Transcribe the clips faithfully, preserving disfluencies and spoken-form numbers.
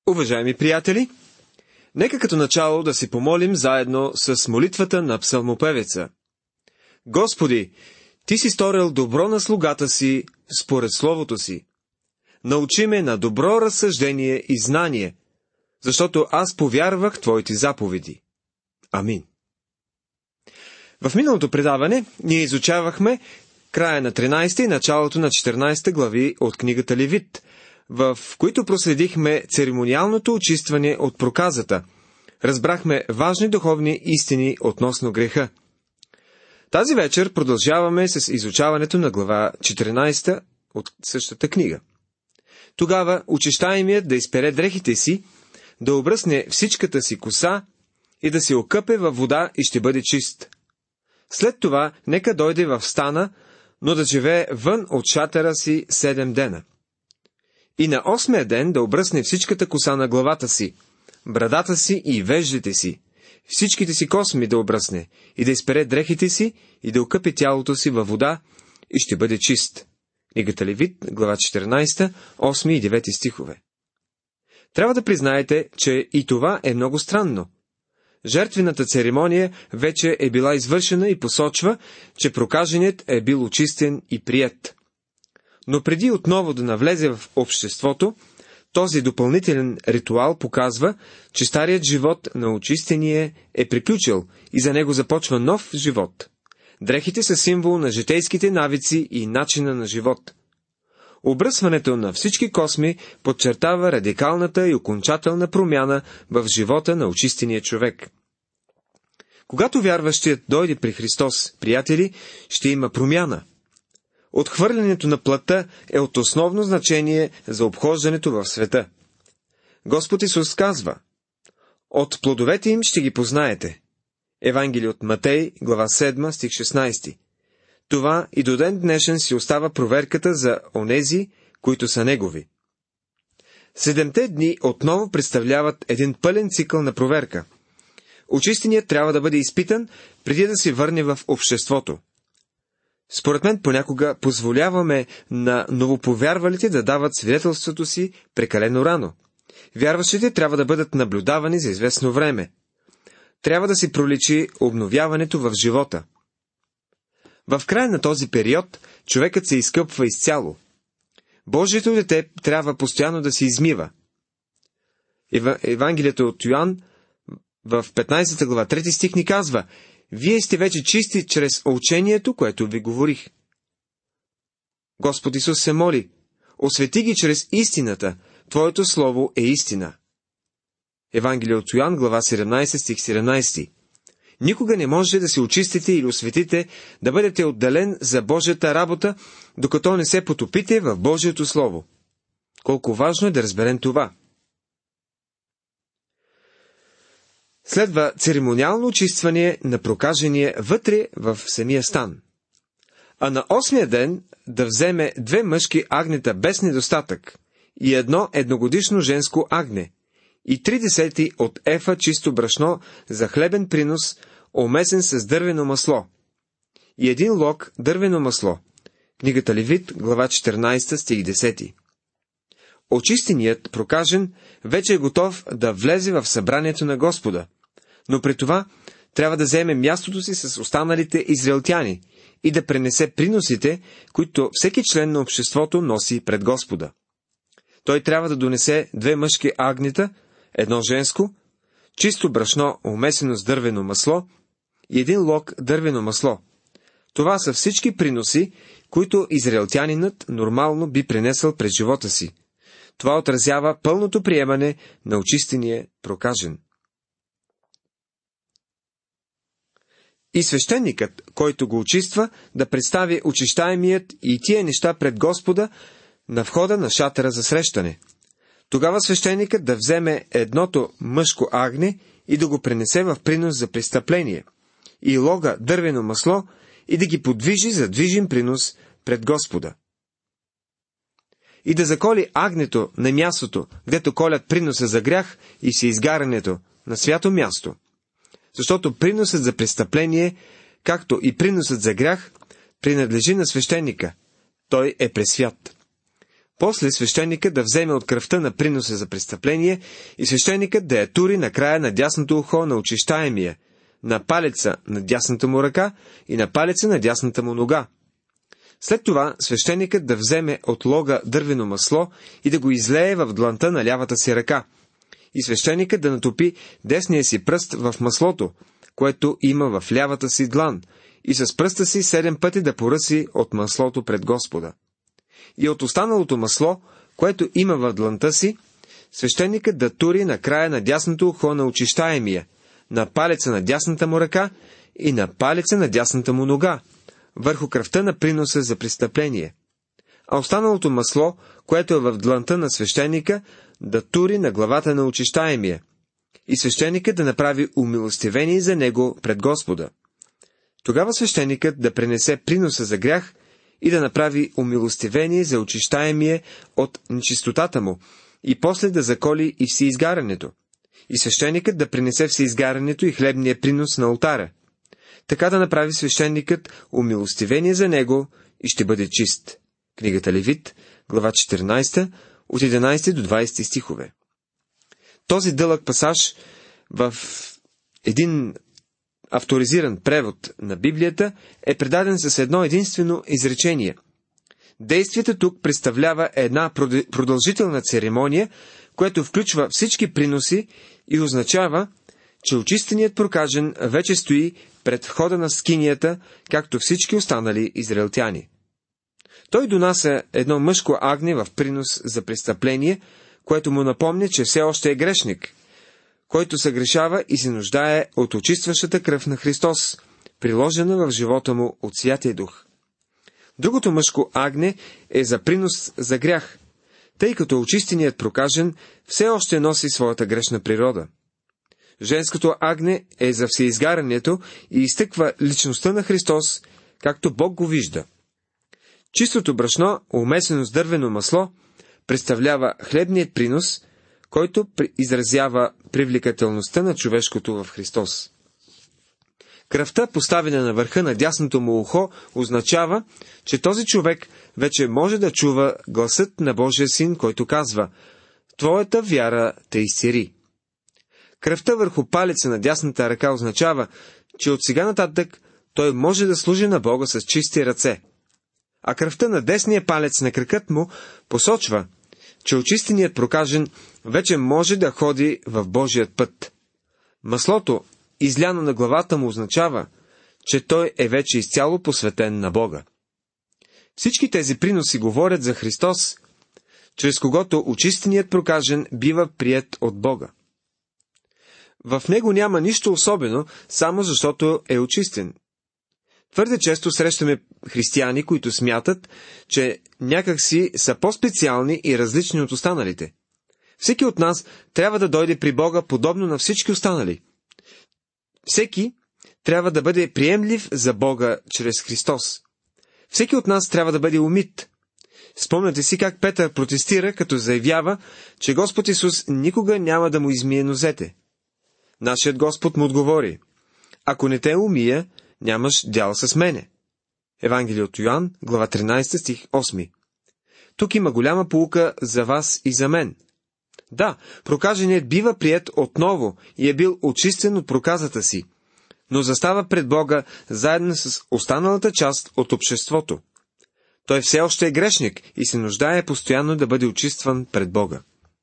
Уважаеми приятели, нека като начало да си помолим заедно с молитвата на псалмопевеца. Господи, Ти си сторил добро на слугата си според словото си. Научи ме на добро разсъждение и знание, защото аз повярвах Твоите заповеди. Амин. В миналото предаване ние изучавахме края на тринайсета и началото на четиринайсета глави от книгата Левит, в които проследихме церемониалното очистване от проказата. Разбрахме важни духовни истини относно греха. Тази вечер продължаваме с изучаването на глава четиринайсета от същата книга. Тогава очищаемият да изпере дрехите си, да обръсне всичката си коса и да се окъпе във вода и ще бъде чист. След това нека дойде в стана, но да живее вън от шатера си седем дена. И на осмия ден да обръсне всичката коса на главата си, брадата си и веждите си, всичките си косми да обръсне, и да изпере дрехите си, и да окъпе тялото си във вода, и ще бъде чист. Книгата Левит, глава четиринайсета, осми и девети стихове. Трябва да признаете, че и това е много странно. Жертвената церемония вече е била извършена и посочва, че прокаженият е бил очистен и приет. Но преди отново да навлезе в обществото, този допълнителен ритуал показва, че старият живот на очистение е приключил и за него започва нов живот. Дрехите са символ на житейските навици и начина на живот. Обръсването на всички косми подчертава радикалната и окончателна промяна в живота на очистения човек. Когато вярващият дойде при Христос, приятели, ще има промяна. Отхвърлянето на плътта е от основно значение за обхождането в света. Господ Исус казва: от плодовете им ще ги познаете. Евангелие от Матей, глава седма, стих шестнайсети. Това и до ден днешен си остава проверката за онези, които са негови. Седемте дни отново представляват един пълен цикъл на проверка. Очистеният трябва да бъде изпитан, преди да се върне в обществото. Според мен понякога позволяваме на новоповярвалите да дават свидетелството си прекалено рано. Вярващите трябва да бъдат наблюдавани за известно време. Трябва да си проличи обновяването в живота. В края на този период човекът се изкъпва изцяло. Божието дете трябва постоянно да се измива. Ев... Евангелието от Йоан в петнайсета глава, трети стих ни казва: вие сте вече чисти чрез учението, което ви говорих. Господ Исус се моли: освети ги чрез истината, Твоето слово е истина. Евангелие от Йоан, глава седемнайсета, стих седемнайсети. Никога не можете да се очистите или осветите, да бъдете отделен за Божията работа, докато не се потопите в Божието слово. Колко важно е да разберем това. Следва церемониално очистване на прокажения вътре в самия стан. А на осмия ден да вземе две мъжки агнета без недостатък и едно едногодишно женско агне и три десети от ефа чисто брашно за хлебен принос, омесен с дървено масло, и един лог дървено масло. Книгата Левит, глава четиринайсета, стих десети. Очистеният прокажен вече е готов да влезе в събранието на Господа, но при това трябва да вземе мястото си с останалите израелтяни и да пренесе приносите, които всеки член на обществото носи пред Господа. Той трябва да донесе две мъжки агнета, едно женско, чисто брашно, омесено с дървено масло, и един лог дървено масло. Това са всички приноси, които израелтянинът нормално би пренесъл през живота си. Това отразява пълното приемане на очистения прокажен. И свещеникът, който го очиства, да представи очищаемият и тия неща пред Господа на входа на шатера за срещане. Тогава свещеникът да вземе едното мъжко агне и да го пренесе в принос за престъпление, и лога дървено масло, и да ги подвижи за движим принос пред Господа. И да заколи агнето на мястото, гдето колят приноса за грях и се изгарянето на свято място. Защото приносът за престъпление, както и приносът за грях, принадлежи на свещеника. Той е пресвят. После свещеникът да вземе от кръвта на приноса за престъпление и свещеникът да я тури на края на дясното ухо на очищаемия, на палеца на дясната му ръка и на палеца на дясната му нога. След това свещеникът да вземе от лога дървено масло и да го излее в дланта на лявата си ръка. И свещеникът да натопи десния си пръст в маслото, което има в лявата си длан, и с пръста си седем пъти да поръси от маслото пред Господа. И от останалото масло, което има в дланта си, свещеникът да тури на края на дясното ухо на очищаемия, на палеца на дясната му ръка и на палеца на дясната му нога, върху кръвта на приноса за престъпление. А останалото масло, което е в дланта на свещеника, да тури на главата на очищаемия, и свещеникът да направи умилостивение за него пред Господа. Тогава свещеникът да пренесе приноса за грях и да направи умилостивение за очищаемие от нечистотата му, и после да заколи и всеизгарянето. И свещеникът да принесе всеизгарянето и хлебния принос на олтара. Така да направи свещеникът умилостивение за него и ще бъде чист. Книгата Левит, глава четиринадесета, от единадесети до двадесети стихове. Този дълъг пасаж в един авторизиран превод на Библията е предаден с едно единствено изречение. Действието тук представлява една продължителна церемония, което включва всички приноси и означава, че очистеният прокажен вече стои пред входа на скинията, както всички останали израелтяни. Той донася едно мъжко агне в принос за престъпление, което му напомня, че все още е грешник, който съгрешава и се нуждае от очистващата кръв на Христос, приложена в живота му от Святия Дух. Другото мъжко агне е за принос за грях, тъй като очистеният прокажен все още носи своята грешна природа. Женското агне е за всеизгарянето и изтъква личността на Христос, както Бог го вижда. Чистото брашно, умесено с дървено масло, представлява хлебният принос, който изразява привлекателността на човешкото в Христос. Кръвта, поставена на върха на дясното му ухо, означава, че този човек вече може да чува гласът на Божия Син, който казва: «Твоята вяра те изцели». Кръвта върху палеца на дясната ръка означава, че от сега нататък той може да служи на Бога с чисти ръце. А кръвта на десния палец на кракът му посочва, че очистеният прокажен вече може да ходи в Божият път. Маслото, изляно на главата му, означава, че той е вече изцяло посветен на Бога. Всички тези приноси говорят за Христос, чрез когото очистеният прокажен бива приет от Бога. В него няма нищо особено, само защото е очистен. Твърде често срещаме християни, които смятат, че някакси са по-специални и различни от останалите. Всеки от нас трябва да дойде при Бога подобно на всички останали. Всеки трябва да бъде приемлив за Бога чрез Христос. Всеки от нас трябва да бъде умит. Спомняте си как Петър протестира, като заявява, че Господ Исус никога няма да му измие нозете. Нашият Господ му отговори: «Ако не те умия, нямаш дял с мене». Евангелие от Йоан, глава тринадесета, стих осми. Тук има голяма поука за вас и за мен. Да, прокаженият бива приет отново и е бил очистен от проказата си, но застава пред Бога заедно с останалата част от обществото. Той все още е грешник и се нуждае постоянно да бъде очистван пред Бога.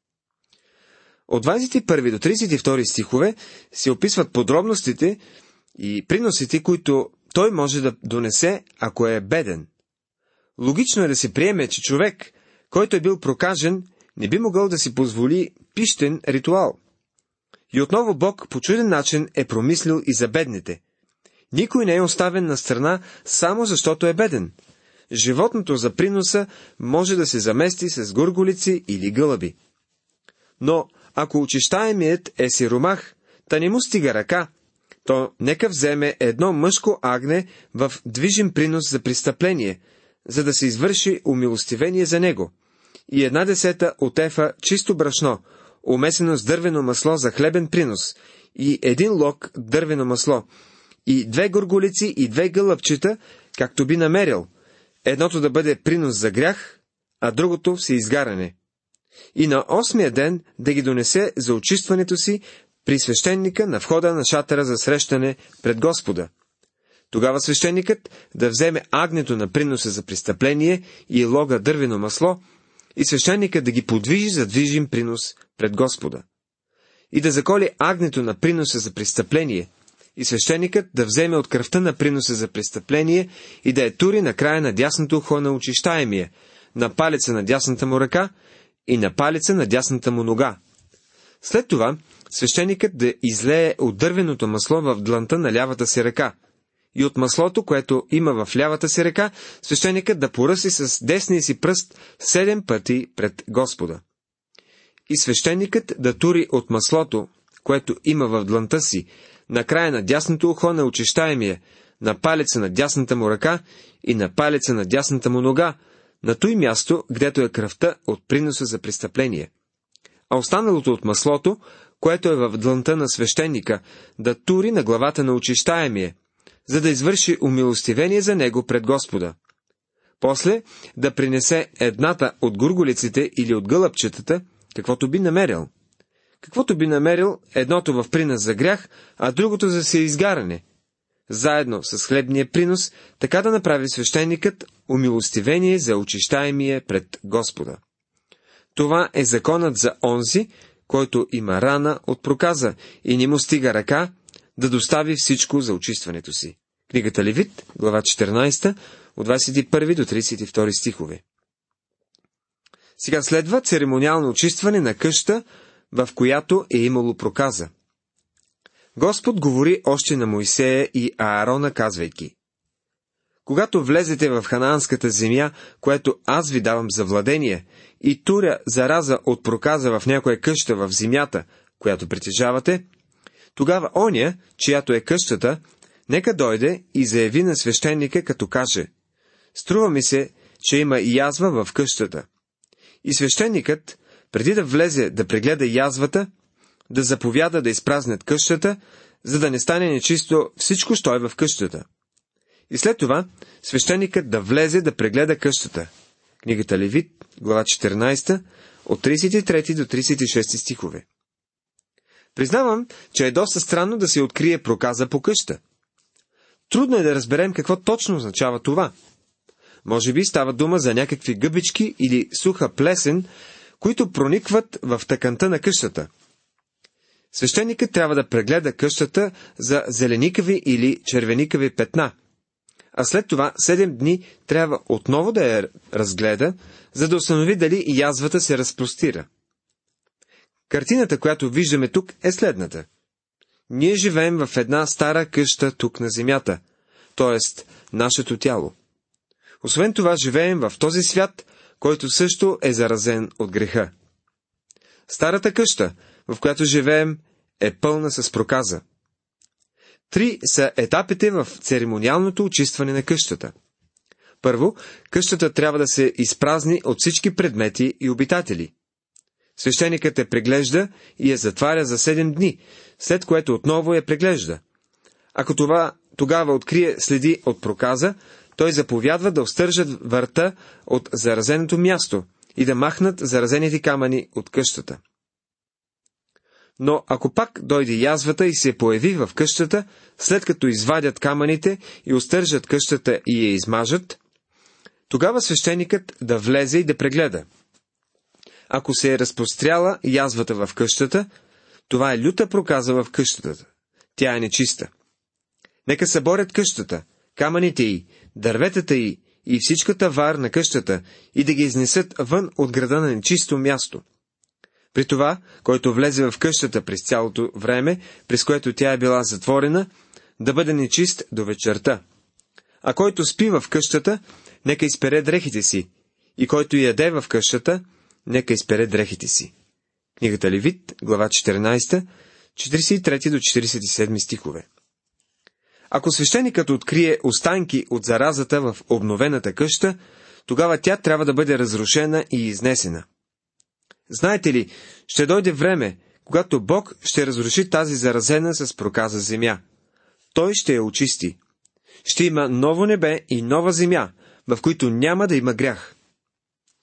От двадесет и първи до тридесет и втори стихове се описват подробностите и приносите, които той може да донесе, ако е беден. Логично е да се приеме, че човек, който е бил прокажен, не би могъл да си позволи пищен ритуал. И отново Бог по чуден начин е промислил и за бедните. Никой не е оставен на страна само защото е беден. Животното за приноса може да се замести с гурголици или гълъби. Но ако очищаемият е сиромах, та не му стига ръка, то нека вземе едно мъжко агне в движим принос за престъпление, за да се извърши умилостивение за него, и една десета от ефа чисто брашно, умесено с дървено масло за хлебен принос, и един лог дървено масло, и две горголици и две гълъбчета, както би намерил, едното да бъде принос за грях, а другото всеизгаряне. И на осмия ден да ги донесе за очистването си при свещеника на входа на шатъра за срещане пред Господа. Тогава свещеникът да вземе агнето на приноса за престъпление и лога дървено масло, и свещеникът да ги подвижи за движим принос пред Господа. И да заколи агнето на приноса за престъпление, и свещеникът да вземе от кръвта на приноса за престъпление и да я тури на края на дясното ухо на очищаемия, на палеца на дясната му ръка и на палеца на дясната му нога. След това свещеникът да излее от дървеното масло в дланта на лявата си ръка, и от маслото, което има в лявата си ръка, свещеникът да поръси с десния си пръст седем пъти пред Господа. И свещеникът да тури от маслото, което има в дланта си, на края на дясното ухо на очищаемия, на палеца на дясната му ръка и на палеца на дясната му нога, на той място, гдето е кръвта от приноса за престъпление. А останалото от маслото, което е в дланта на свещеника, да тури на главата на очищаемия, за да извърши умилостивение за него пред Господа. После да принесе едната от гурголиците или от гълъбчетата, каквото би намерил. Каквото би намерил, едното в принос за грях, а другото за всеизгаряне. Заедно с хлебния принос, така да направи свещеникът умилостивение за очищаемия пред Господа. Това е законът за онзи, който има рана от проказа и не му стига ръка да достави всичко за очистването си. Книгата Левит, глава четиринадесета, от двадесет и първи до тридесет и втори стихове. Сега следва церемониално очистване на къща, в която е имало проказа. Господ говори още на Моисея и Аарона, казвайки: когато влезете в ханаанската земя, което аз ви давам за владение, и туря зараза от проказа в някоя къща в земята, която притежавате, тогава оня, чиято е къщата, нека дойде и заяви на свещеника, като каже: струва ми се, че има язва в къщата. И свещеникът, преди да влезе да прегледа язвата, да заповяда да изпразнят къщата, за да не стане нечисто всичко, що е в къщата. И след това свещеникът да влезе да прегледа къщата. Книгата Левит, глава четиринадесета, от тридесет и трети до тридесет и шести стихове. Признавам, че е доста странно да се открие проказа по къща. Трудно е да разберем какво точно означава това. Може би става дума за някакви гъбички или суха плесен, които проникват в тъканта на къщата. Свещеникът трябва да прегледа къщата за зеленикави или червеникави петна, а след това седем дни трябва отново да я разгледа, за да установи дали язвата се разпростира. Картината, която виждаме тук, е следната. Ние живеем в една стара къща тук на земята, т.е. нашето тяло. Освен това, живеем в този свят, който също е заразен от греха. Старата къща, в която живеем, е пълна с проказа. Три са етапите в церемониалното очистване на къщата. Първо, къщата трябва да се изпразни от всички предмети и обитатели. Свещеникът я преглежда и я затваря за седем дни, след което отново я преглежда. Ако това тогава открие следи от проказа, той заповядва да остържат врата от заразеното място и да махнат заразените камъни от къщата. Но ако пак дойде язвата и се появи в къщата, след като извадят камъните и остържат къщата и я измажат, тогава свещеникът да влезе и да прегледа. Ако се е разпростряла язвата в къщата, това е люта проказа в къщата. Тя е нечиста. Нека съборят къщата, камъните й, дърветата й и всичката вар на къщата и да ги изнесат вън от града на нечисто място. При това, който влезе в къщата през цялото време, през което тя е била затворена, да бъде нечист до вечерта. А който спи в къщата, нека изпере дрехите си, и който яде в къщата, нека изпере дрехите си. Книгата Левит, глава четиринадесета, четиридесет и трети до четиридесет и седми стихове. Ако свещеникът открие останки от заразата в обновената къща, тогава тя трябва да бъде разрушена и изнесена. Знаете ли, ще дойде време, когато Бог ще разруши тази заразена с проказа земя. Той ще я очисти. Ще има ново небе и нова земя, в които няма да има грях.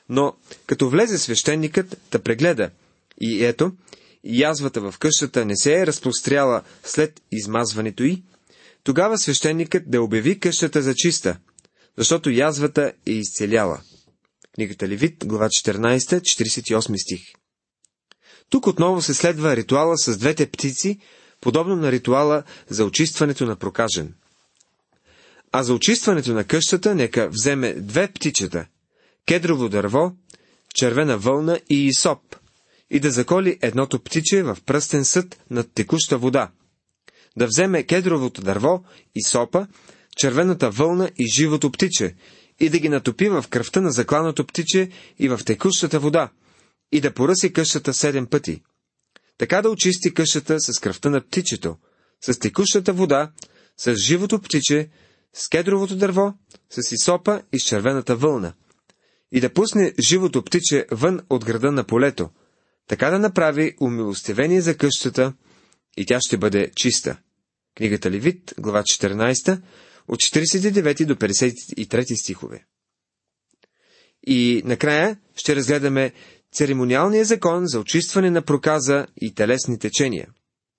Но като влезе свещеникът да прегледа, и ето, язвата в къщата не се е разпростряла след измазването й, тогава свещеникът да обяви къщата за чиста, защото язвата е изцеляла. Книгата Левит, глава четиринадесета, четиридесет и осми стих. Тук отново се следва ритуала с двете птици, подобно на ритуала за очистването на прокажен. А за очистването на къщата нека вземе две птичета, кедрово дърво, червена вълна и исоп, и да заколи едното птиче в пръстен съд над текуща вода. Да вземе кедровото дърво, исопа, червената вълна и живото птиче, и да ги натопи в кръвта на закланото птиче и в текущата вода, и да поръси къщата седем пъти. Така да очисти къщата с кръвта на птичето, с текущата вода, с живото птиче, с кедровото дърво, с исопа и с червената вълна, и да пусне живото птиче вън от града на полето, така да направи умилостивение за къщата и тя ще бъде чиста. Книгата Левит, глава четиринадесета, от четиридесет и девети до петдесет и трети стихове. И накрая ще разгледаме церемониалния закон за очистване на проказа и телесни течения.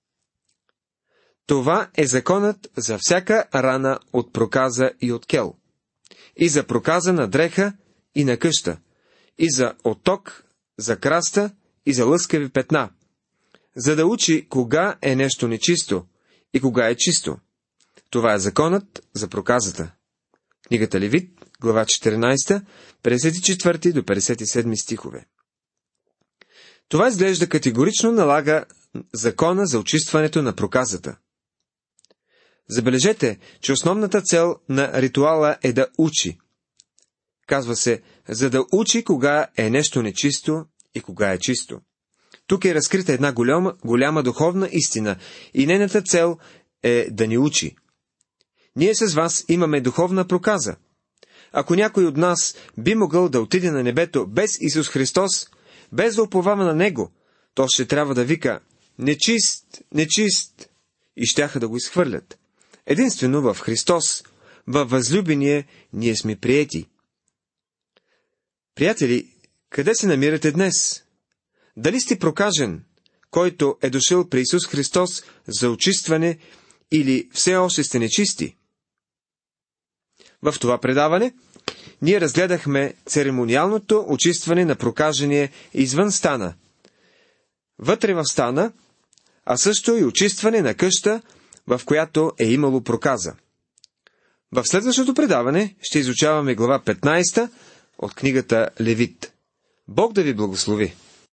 Това е законът за всяка рана от проказа и от кел, и за проказа на дреха и на къща, и за отток, за краста и за лъскави петна, за да учи кога е нещо нечисто и кога е чисто. Това е законът за проказата. Книгата Левит, глава четиринадесета, петдесет и четвърти до петдесет и седми стихове. Това изглежда категорично налага закона за очистването на проказата. Забележете, че основната цел на ритуала е да учи. Казва се, за да учи кога е нещо нечисто и кога е чисто. Тук е разкрита една голяма, голяма духовна истина и нейната цел е да ни учи. Ние с вас имаме духовна проказа. Ако някой от нас би могъл да отиде на небето без Исус Христос, без да уповава на Него, то ще трябва да вика «Нечист, нечист» и щяха да го изхвърлят. Единствено в Христос, във възлюбение, ние сме приети. Приятели, къде се намирате днес? Дали сте прокажен, който е дошъл при Исус Христос за очистване, или все още сте нечисти? В това предаване ние разгледахме церемониалното очистване на прокажение извън стана, вътре в стана, а също и очистване на къща, в която е имало проказа. В следващото предаване ще изучаваме глава петнадесета от книгата Левит. Бог да ви благослови!